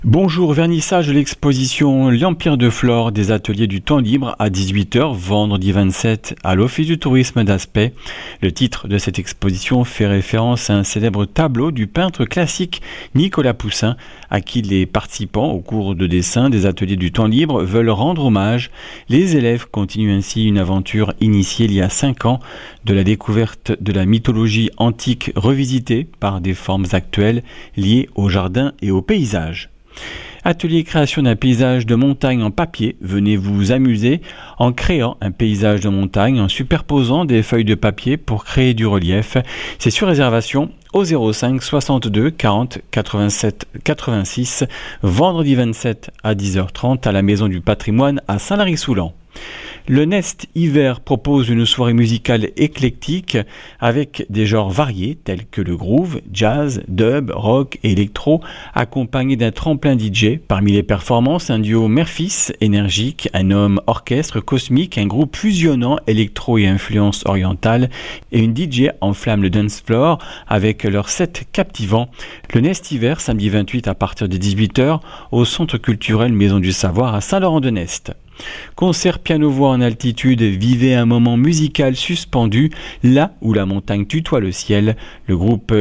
Bonjour, vernissage de l'exposition L'Empire de Flore des ateliers du temps libre à 18h, vendredi 27 à l'Office du tourisme d'Aspet. Le titre de cette exposition fait référence à un célèbre tableau du peintre classique Nicolas Poussin, à qui les participants au cours de dessin des ateliers du temps libre veulent rendre hommage. Les élèves continuent ainsi une aventure initiée il y a 5 ans, de la découverte de la mythologie antique revisitée par des formes actuelles liées au jardin et au paysage. Atelier création d'un paysage de montagne en papier. Venez vous amuser en créant un paysage de montagne en superposant des feuilles de papier pour créer du relief. C'est sur réservation au 05 62 40 87 86, vendredi 27 à 10h30 à la Maison du Patrimoine à Saint-Lary-Soulan. Le Nest Hiver propose une soirée musicale éclectique avec des genres variés tels que le groove, jazz, dub, rock et électro, accompagné d'un tremplin DJ. Parmi les performances, un duo mère-fils énergique, un homme orchestre cosmique, un groupe fusionnant électro et influence orientale et une DJ enflamme le dance floor avec leur set captivant. Le Nest Hiver, samedi 28 à partir de 18h au Centre culturel Maison du Savoir à Saint-Laurent-de-Nest. Concert piano-voix en altitude, vivez un moment musical suspendu, là où la montagne tutoie le ciel. Le groupe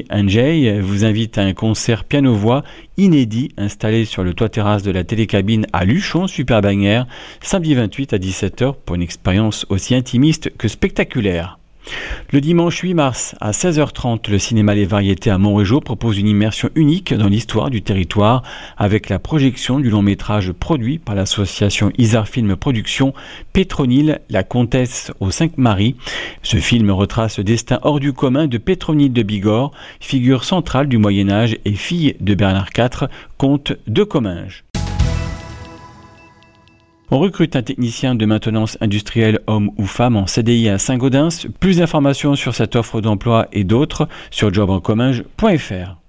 G&J vous invite à un concert piano-voix inédit installé sur le toit-terrasse de la télécabine à Luchon, Super-Bagnères, samedi 28 à 17h pour une expérience aussi intimiste que spectaculaire. Le dimanche 8 mars à 16h30, le cinéma Les Variétés à Montrégeau propose une immersion unique dans l'histoire du territoire avec la projection du long métrage produit par l'association Isar Film Productions Pétronille, la comtesse aux 5 maris. Ce film retrace le destin hors du commun de Pétronille de Bigorre, figure centrale du Moyen-Âge et fille de Bernard IV, comte de Comminges. On recrute un technicien de maintenance industrielle homme ou femme en CDI à Saint-Gaudens. Plus d'informations sur cette offre d'emploi et d'autres sur jobencomminges.fr.